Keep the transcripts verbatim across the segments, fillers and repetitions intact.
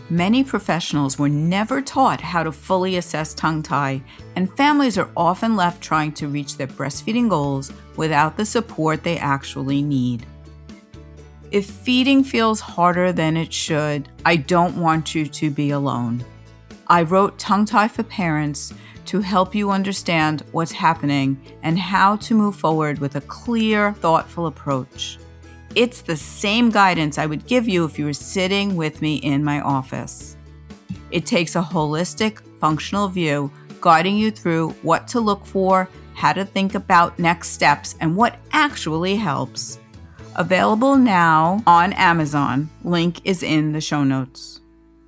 Many professionals were never taught how to fully assess tongue tie, and families are often left trying to reach their breastfeeding goals without the support they actually need. If feeding feels harder than it should, I don't want you to be alone. I wrote Tongue Tie for Parents to help you understand what's happening and how to move forward with a clear, thoughtful approach. It's the same guidance I would give you if you were sitting with me in my office. It takes a holistic, functional view, guiding you through what to look for, how to think about next steps, and what actually helps. Available now on Amazon. Link is in the show notes.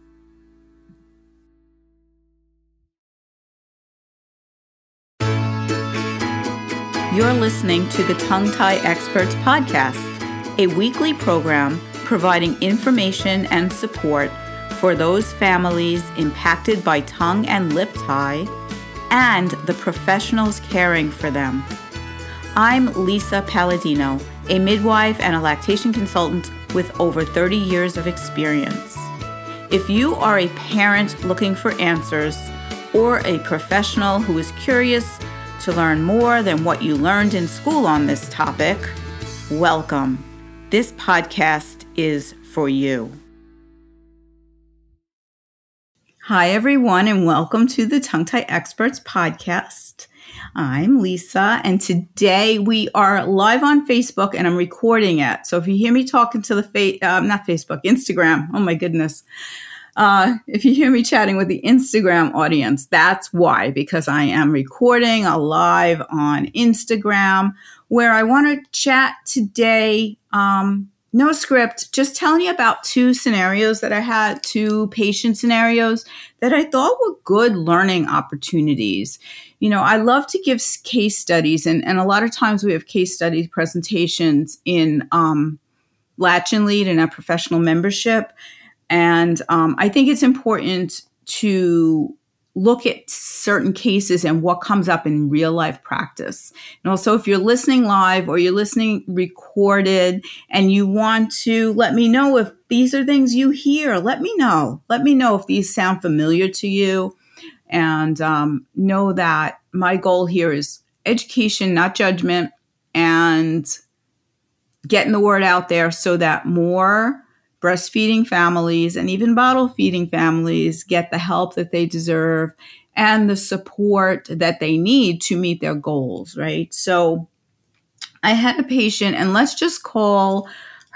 You're listening to the Tongue Tie Experts Podcast, a weekly program providing information and support for those families impacted by tongue and lip tie and the professionals caring for them. I'm Lisa Palladino, a midwife and a lactation consultant with over thirty years of experience. If you are a parent looking for answers or a professional who is curious to learn more than what you learned in school on this topic, welcome. This podcast is for you. Hi, everyone, and welcome to the Tongue Tie Experts Podcast. I'm Lisa, and today we are live on Facebook, and I'm recording it. So if you hear me talking to the, fa- uh, not Facebook, Instagram, oh my goodness. Uh, if you hear me chatting with the Instagram audience, that's why, because I am recording a live on Instagram where I want to chat today, um, no script, just telling you about two scenarios that I had, two patient scenarios that I thought were good learning opportunities. You know, I love to give case studies, and, and a lot of times we have case study presentations in um, Latch and Lead in our professional membership. And um, I think it's important to look at certain cases and what comes up in real life practice. And also, if you're listening live or you're listening recorded and you want to let me know if these are things you hear, let me know. Let me know if these sound familiar to you. And um, know that my goal here is education, not judgment, and getting the word out there so that more breastfeeding families and even bottle feeding families get the help that they deserve and the support that they need to meet their goals, right? So I had a patient, and let's just call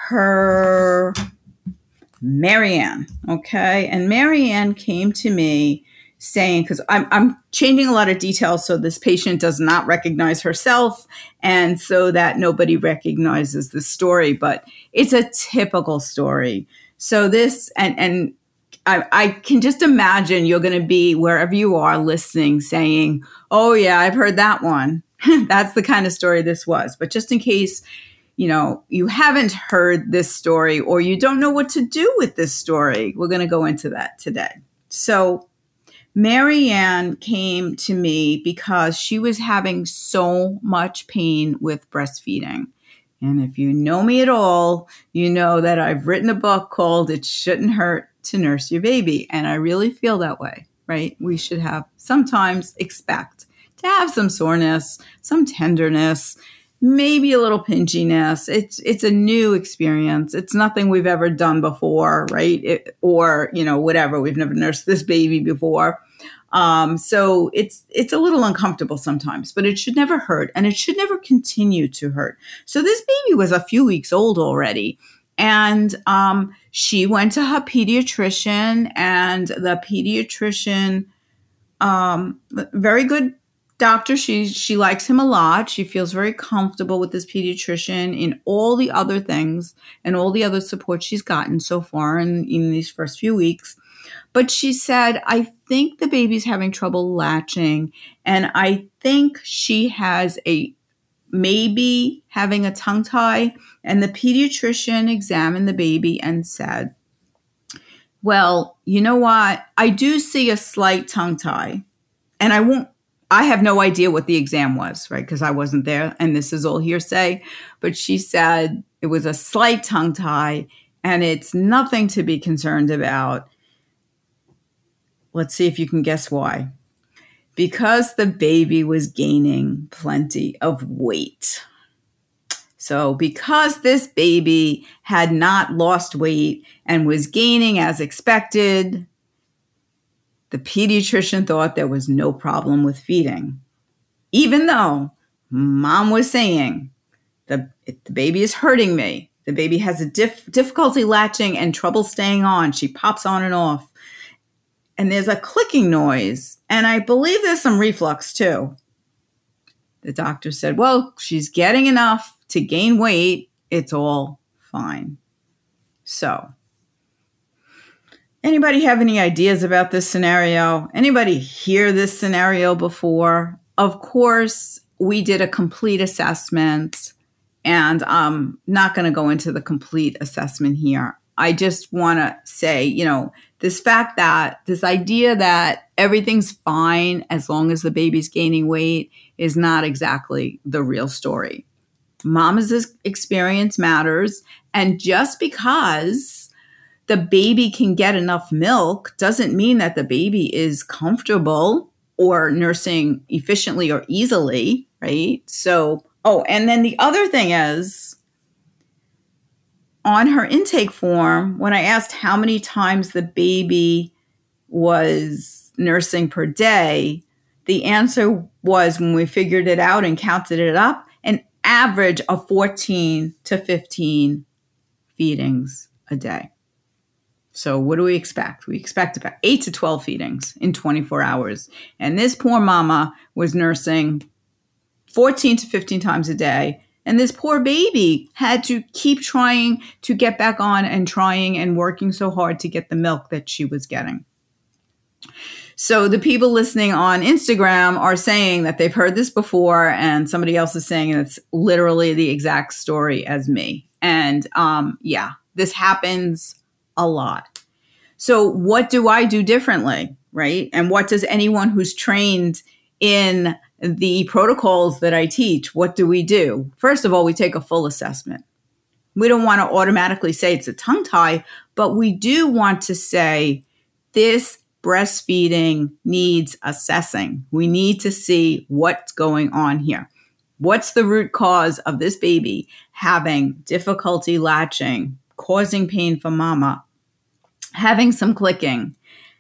her Marianne, okay? And Marianne came to me saying, because I'm, I'm changing a lot of details so this patient does not recognize herself and so that nobody recognizes the story, but it's a typical story. So this, and, and I, I can just imagine you're going to be wherever you are listening saying, oh yeah, I've heard that one. That's the kind of story this was. But just in case, you know, you haven't heard this story or you don't know what to do with this story, we're going to go into that today. So Marianne came to me because she was having so much pain with breastfeeding. And if you know me at all, you know that I've written a book called It Shouldn't Hurt to Nurse Your Baby. And I really feel that way, right? We should have sometimes expect to have some soreness, some tenderness, maybe a little pinchiness. It's it's a new experience. It's nothing we've ever done before, right? It, or, you know, whatever. We've never nursed this baby before. Um, so it's it's a little uncomfortable sometimes, but it should never hurt, and it should never continue to hurt. So this baby was a few weeks old already, and um, she went to her pediatrician, and the pediatrician, um, very good doctor. She she likes him a lot. She feels very comfortable with this pediatrician in all the other things and all the other support she's gotten so far in, in these first few weeks. But she said, I think the baby's having trouble latching, and I think she has a maybe having a tongue tie. And the pediatrician examined the baby and said, well, you know what? I do see a slight tongue tie, and I won't I have no idea what the exam was, right? Because I wasn't there, and this is all hearsay. But she said it was a slight tongue tie, and it's nothing to be concerned about. let's see if you can guess why. Because the baby was gaining plenty of weight. So because this baby had not lost weight and was gaining as expected, the pediatrician thought there was no problem with feeding. Even though mom was saying, the, the baby is hurting me. The baby has a dif- difficulty latching and trouble staying on. She pops on and off. And there's a clicking noise. And I believe there's some reflux too. The doctor said, well, she's getting enough to gain weight. It's all fine. So, anybody have any ideas about this scenario? Anybody hear this scenario before? Of course, we did a complete assessment, and I'm not going to go into the complete assessment here. I just want to say, you know, this fact that this idea that everything's fine as long as the baby's gaining weight is not exactly the real story. Mama's experience matters. And just because the baby can get enough milk doesn't mean that the baby is comfortable or nursing efficiently or easily, right? So, oh, and then the other thing is, on her intake form, when I asked how many times the baby was nursing per day, the answer was, when we figured it out and counted it up, an average of fourteen to fifteen feedings a day. So what do we expect? We expect about eight to twelve feedings in twenty-four hours. And this poor mama was nursing fourteen to fifteen times a day. And this poor baby had to keep trying to get back on and trying and working so hard to get the milk that she was getting. So the people listening on Instagram are saying that they've heard this before, and somebody else is saying it's literally the exact story as me. And um, yeah, this happens a lot. So what do I do differently, right? And what does anyone who's trained in the protocols that I teach, what do we do? First of all, we take a full assessment. We don't want to automatically say it's a tongue tie, but we do want to say this breastfeeding needs assessing. We need to see what's going on here. What's the root cause of this baby having difficulty latching, causing pain for mama, having some clicking,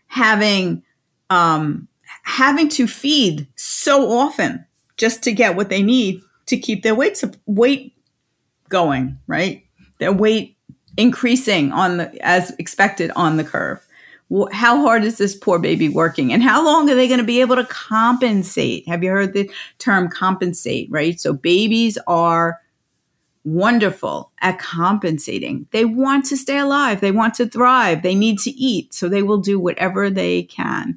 having um, having to feed so often just to get what they need to keep their weight weight going, right? Their weight increasing on the as expected on the curve. How hard is this poor baby working? And how long are they going to be able to compensate? Have you heard the term compensate, right? So babies are wonderful at compensating. They want to stay alive. They want to thrive. They need to eat. So they will do whatever they can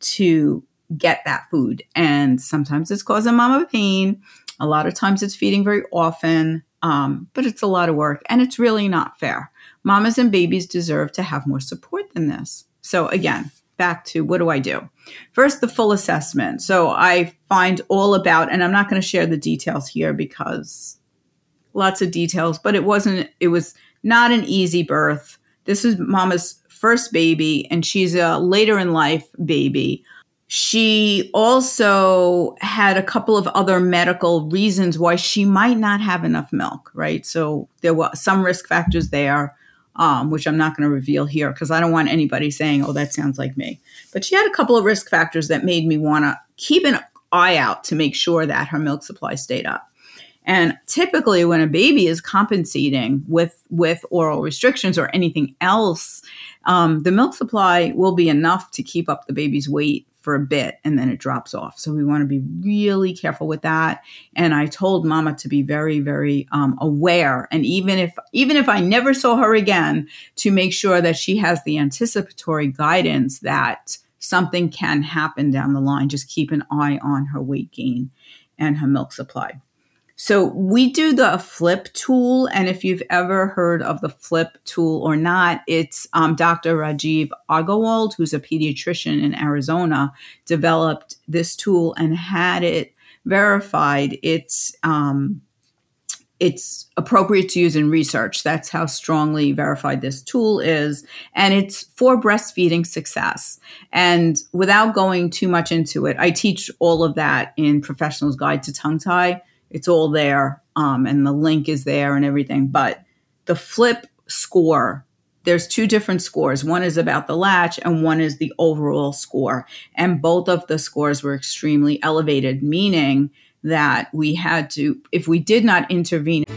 to get that food. And sometimes it's causing mama pain. A lot of times it's feeding very often, um, but it's a lot of work and it's really not fair. Mamas and babies deserve to have more support than this. So again, back to what do I do? First, the full assessment. So I find all about, and I'm not going to share the details here because lots of details, but it wasn't, it was not an easy birth. This is mama's first baby, and she's a later in life baby. She also had a couple of other medical reasons why she might not have enough milk, right? So there were some risk factors there, um, which I'm not going to reveal here because I don't want anybody saying, oh, that sounds like me. But she had a couple of risk factors that made me want to keep an eye out to make sure that her milk supply stayed up. And typically when a baby is compensating with, with oral restrictions or anything else, um, the milk supply will be enough to keep up the baby's weight for a bit, and then it drops off. So we want to be really careful with that. And I told mama to be very, very um, aware. And even if, even if I never saw her again, to make sure that she has the anticipatory guidance that something can happen down the line. Just keep an eye on her weight gain and her milk supply. So we do the FLIP tool. And if you've ever heard of the FLIP tool or not, it's um, Doctor Rajiv Agarwal, who's a pediatrician in Arizona, developed this tool and had it verified. It's um, it's appropriate to use in research. That's how strongly verified this tool is. And it's for breastfeeding success. And without going too much into it, I teach all of that in Professional's Guide to Tongue Tie. It's all there, um, and the link is there and everything. But the FLIP score, there's two different scores. One is about the latch and one is the overall score. And both of the scores were extremely elevated, meaning that we had to, if we did not intervene.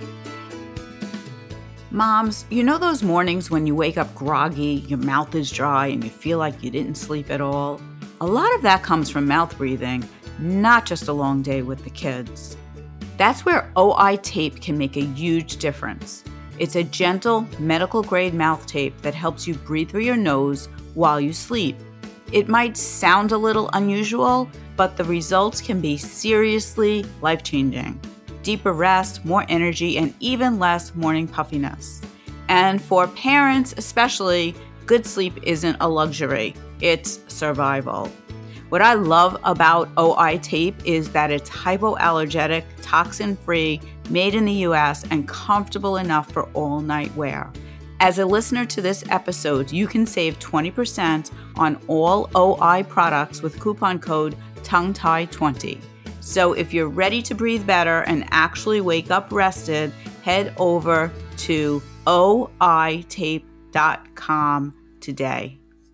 Moms, you know those mornings when you wake up groggy, your mouth is dry, and you feel like you didn't sleep at all? A lot of that comes from mouth breathing, not just a long day with the kids. That's where O I tape can make a huge difference. It's a gentle, medical-grade mouth tape that helps you breathe through your nose while you sleep. It might sound a little unusual, but the results can be seriously life-changing. Deeper rest, more energy, and even less morning puffiness. And for parents especially, good sleep isn't a luxury, it's survival. What I love about O I tape is that it's hypoallergenic, toxin-free, made in the U S, and comfortable enough for all-night wear. As a listener to this episode, you can save twenty percent on all O I products with coupon code tongue tie twenty. So if you're ready to breathe better and actually wake up rested, head over to O I tape dot com today.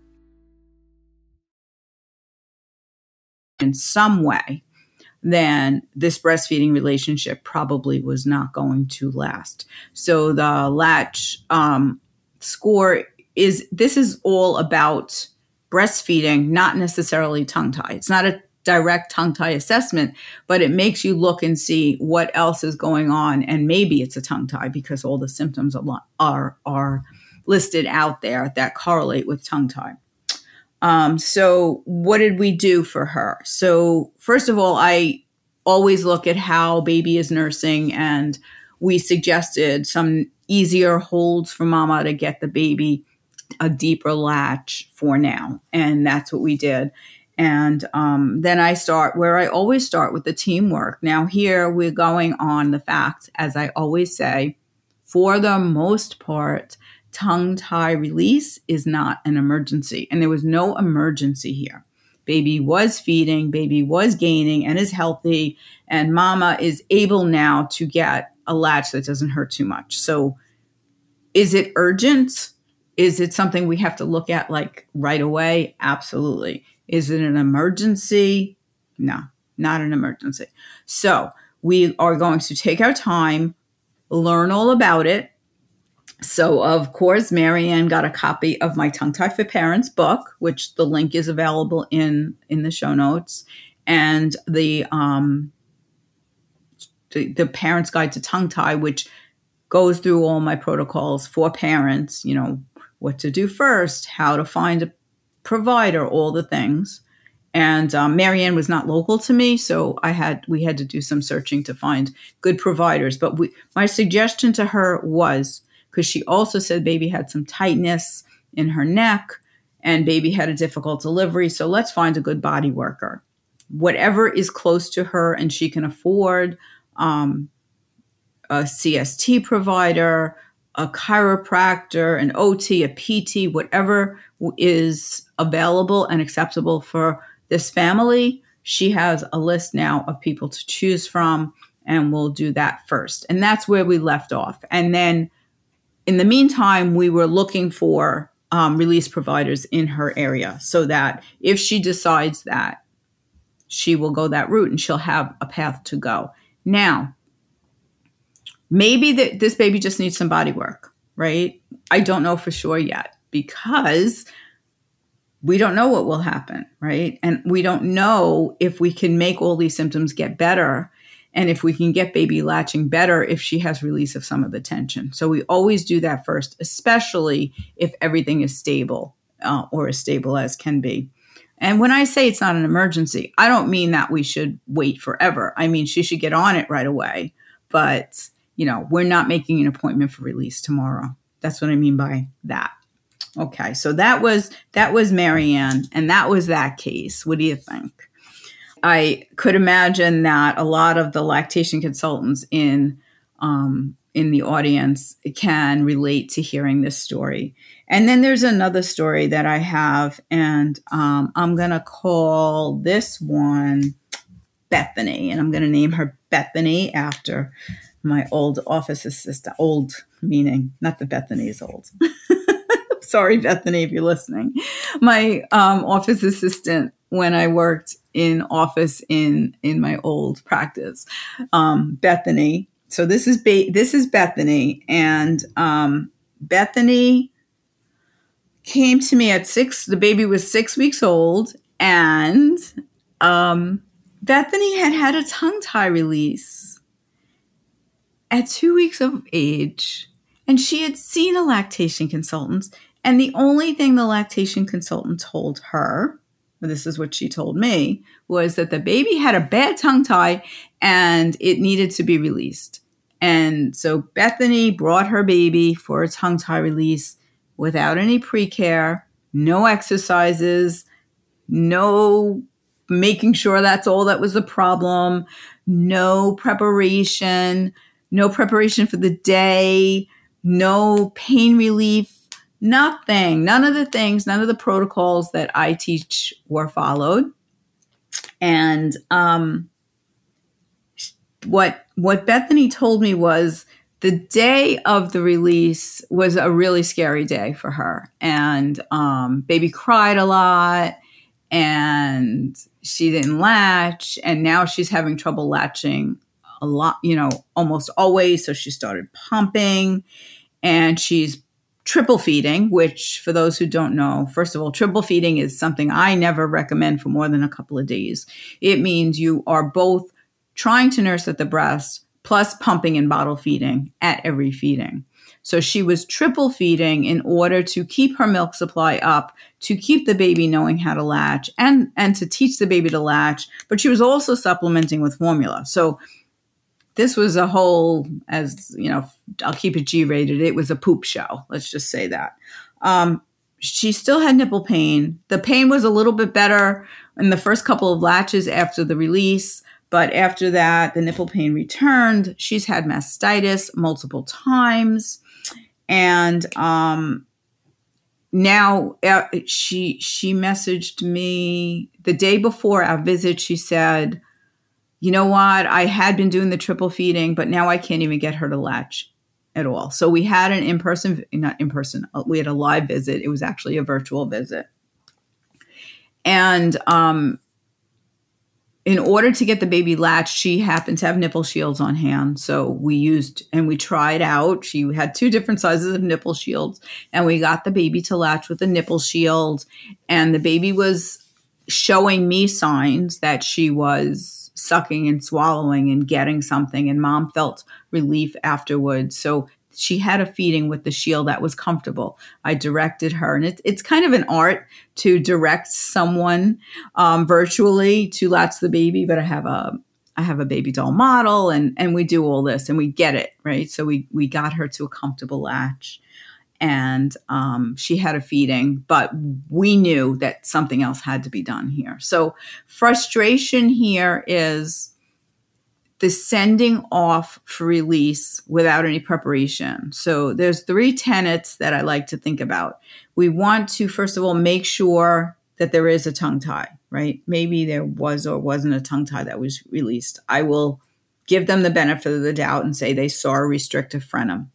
In some way, then this breastfeeding relationship probably was not going to last. So the latch um, score is, this is all about breastfeeding, not necessarily tongue tie. It's not a direct tongue tie assessment, but it makes you look and see what else is going on. And maybe it's a tongue tie because all the symptoms are, are, are listed out there that correlate with tongue tie. Um, so what did we do for her? So first of all, I always look at how baby is nursing, and we suggested some easier holds for mama to get the baby a deeper latch for now. And that's what we did. And um, then I start where I always start with the teamwork. Now here we're going on the fact, as I always say, for the most part, tongue tie release is not an emergency. And there was no emergency here. Baby was feeding, baby was gaining and is healthy, and mama is able now to get a latch that doesn't hurt too much. So is it urgent? Is it something we have to look at like right away? Absolutely. Is it an emergency? No, not an emergency. So we are going to take our time, learn all about it. So, of course, Marianne got a copy of my Tongue Tie for Parents book, which the link is available in, in the show notes, and the, um, the the Parents Guide to Tongue Tie, which goes through all my protocols for parents, you know, what to do first, how to find a provider, all the things. And um, Marianne was not local to me, so I had we had to do some searching to find good providers. But we, my suggestion to her was, because she also said baby had some tightness in her neck and baby had a difficult delivery. So let's find a good body worker. Whatever is close to her and she can afford, um, a C S T provider, a chiropractor, an O T, a P T, whatever is available and acceptable for this family. She has a list now of people to choose from, and we'll do that first. And that's where we left off. And then in the meantime, we were looking for um, release providers in her area so that if she decides that, she will go that route and she'll have a path to go. Now, maybe that this baby just needs some body work, right? I don't know for sure yet because we don't know what will happen, right? And we don't know if we can make all these symptoms get better and if we can get baby latching better if she has release of some of the tension. So we always do that first, especially if everything is stable uh, or as stable as can be. And when I say it's not an emergency, I don't mean that we should wait forever. I mean, she should get on it right away. But, you know, we're not making an appointment for release tomorrow. That's what I mean by that. Okay, so that was that was Marianne, and that was that case. What do you think? I could imagine that a lot of the lactation consultants in um, in the audience can relate to hearing this story. And then there's another story that I have, and um, I'm going to call this one Bethany, and I'm going to name her Bethany after my old office assistant. Old meaning not that Bethany is old. Sorry, Bethany, if you're listening. My um, office assistant when I worked in office in in my old practice, um, Bethany. So this is ba- this is Bethany, and um, Bethany came to me at six. The baby was six weeks old, and um, Bethany had had a tongue tie release at two weeks of age, and she had seen a lactation consultant. And the only thing the lactation consultant told her, well, this is what she told me, was that the baby had a bad tongue tie and it needed to be released. And so Bethany brought her baby for a tongue tie release without any pre-care, no exercises, no making sure that's all that was the problem, no preparation, no preparation for the day, no pain relief, nothing. None of the things, none of the protocols that I teach were followed. And um, what what Bethany told me was the day of the release was a really scary day for her. And um, baby cried a lot, and she didn't latch, and now she's having trouble latching a lot, you know, almost always. So she started pumping, and she's triple feeding, which for those who don't know, first of all, triple feeding is something I never recommend for more than a couple of days. It means you are both trying to nurse at the breast plus pumping and bottle feeding at every feeding. So she was triple feeding in order to keep her milk supply up, to keep the baby knowing how to latch, and, and to teach the baby to latch. But she was also supplementing with formula. So this was a whole, as you know, I'll keep it G-rated. It was a poop show. Let's just say that. Um, she still had nipple pain. The pain was a little bit better in the first couple of latches after the release. But after that, the nipple pain returned. She's had mastitis multiple times. And um, now uh, she she messaged me the day before our visit. She said, you know what? I had been doing the triple feeding, but now I can't even get her to latch at all. So we had an in-person, not in-person, we had a live visit. It was actually a virtual visit. And um, in order to get the baby latched, she happened to have nipple shields on hand. So we used and we tried out. She had two different sizes of nipple shields, and we got the baby to latch with a nipple shield. And the baby was showing me signs that she was sucking and swallowing and getting something, and mom felt relief afterwards. So she had a feeding with the shield that was comfortable. I directed her, and it, it's kind of an art to direct someone um, virtually to latch the baby. But I have a I have a baby doll model, and and we do all this, and we get it right. So we we got her to a comfortable latch, and um, she had a feeding, but we knew that something else had to be done here. So frustration here is the sending off for release without any preparation. So there's three tenets that I like to think about. We want to, first of all, make sure that there is a tongue tie, right? Maybe there was or wasn't a tongue tie that was released. I will give them the benefit of the doubt and say they saw a restrictive frenum.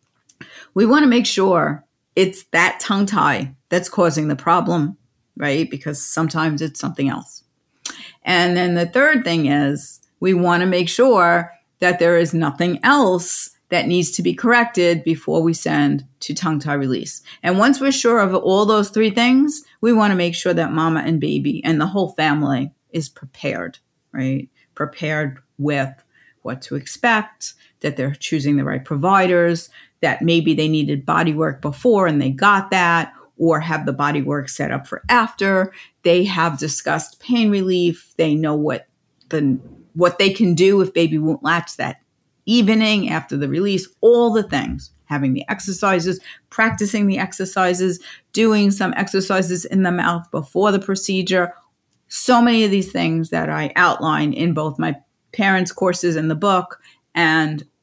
We want to make sure it's that tongue tie that's causing the problem, right? Because sometimes it's something else. And then the third thing is we want to make sure that there is nothing else that needs to be corrected before we send to tongue tie release. And once we're sure of all those three things, we want to make sure that mama and baby and the whole family is prepared, right? Prepared with what to expect, that they're choosing the right providers, that maybe they needed body work before and they got that, or have the body work set up for after. They have discussed pain relief. They know what the what they can do if baby won't latch that evening after the release, all the things, having the exercises, practicing the exercises, doing some exercises in the mouth before the procedure. So many of these things that I outline in both my parents' courses in the book and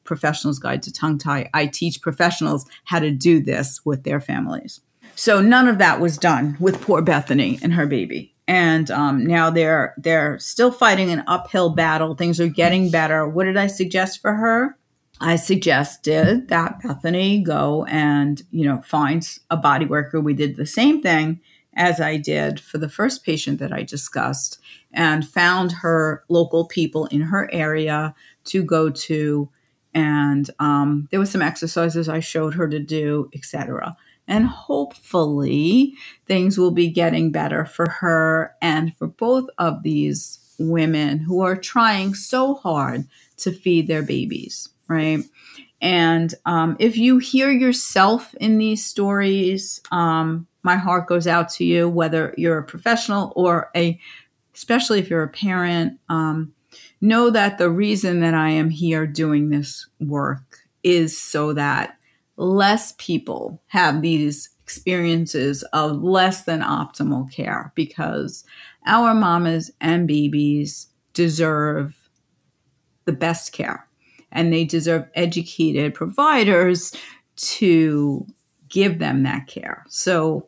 Professional's Guide to Tongue Tie. I teach professionals how to do this with their families. So none of that was done with poor Bethany and her baby. And um, now they're they're still fighting an uphill battle. Things are getting better. What did I suggest for her? I suggested that Bethany go and, you know, find a body worker. We did the same thing as I did for the first patient that I discussed, and found her local people in her area to go to. And um, there were some exercises I showed her to do, et cetera. And hopefully things will be getting better for her and for both of these women who are trying so hard to feed their babies, right? And um, if you hear yourself in these stories, um, my heart goes out to you, whether you're a professional or a, especially if you're a parent. Um, know that the reason that I am here doing this work is so that less people have these experiences of less than optimal care, because our mamas and babies deserve the best care, and they deserve educated providers to give them that care. So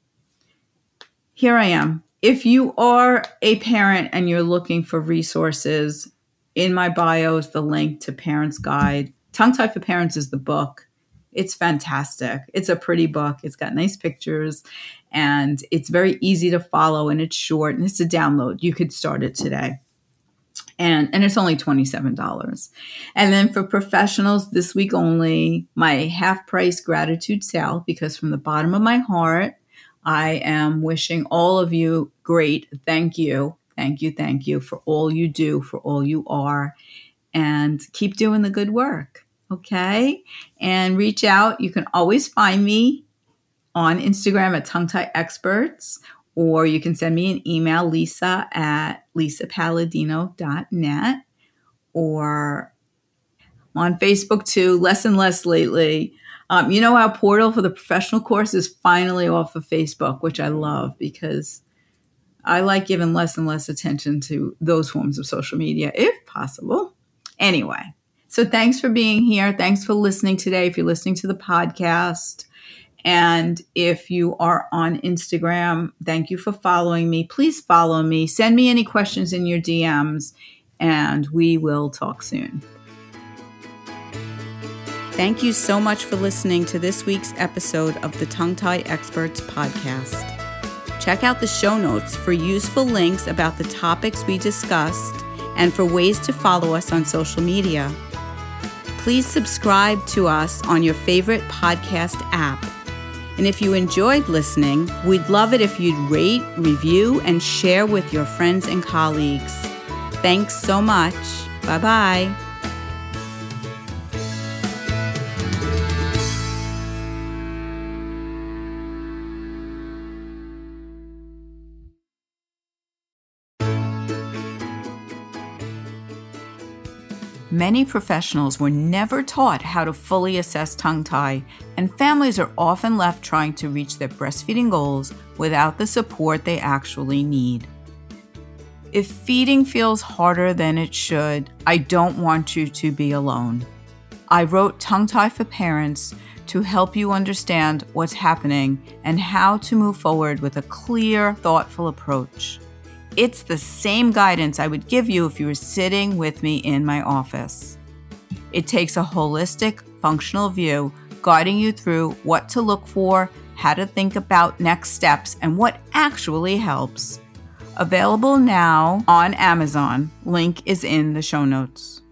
here I am. If you are a parent and you're looking for resources, in my bio is the link to Parents Guide. Tongue Tie for Parents is the book. It's fantastic. It's a pretty book. It's got nice pictures, and it's very easy to follow, and it's short, and it's a download. You could start it today. And, and it's only twenty-seven dollars. And then for professionals, this week only, my half-price gratitude sale, because from the bottom of my heart, I am wishing all of you great thank you, thank you, thank you for all you do, for all you are, and keep doing the good work. Okay, and reach out. You can always find me on Instagram at Tongue Tie Experts, or you can send me an email, Lisa at lisa palladino dot net, or I'm on Facebook too, less and less lately. Um, you know, our portal for the professional course is finally off of Facebook, which I love, because I like giving less and less attention to those forms of social media, if possible. Anyway. So thanks for being here. Thanks for listening today. If you're listening to the podcast, and if you are on Instagram, thank you for following me. Please follow me. Send me any questions in your D Ms, and we will talk soon. Thank you so much for listening to this week's episode of the Tongue Tie Experts podcast. Check out the show notes for useful links about the topics we discussed and for ways to follow us on social media. Please subscribe to us on your favorite podcast app. And if you enjoyed listening, we'd love it if you'd rate, review, and share with your friends and colleagues. Thanks so much. Bye-bye. Many professionals were never taught how to fully assess tongue tie, and families are often left trying to reach their breastfeeding goals without the support they actually need. If feeding feels harder than it should, I don't want you to be alone. I wrote Tongue Tie for Parents to help you understand what's happening and how to move forward with a clear, thoughtful approach. It's the same guidance I would give you if you were sitting with me in my office. It takes a holistic, functional view, guiding you through what to look for, how to think about next steps, and what actually helps. Available now on Amazon. Link is in the show notes.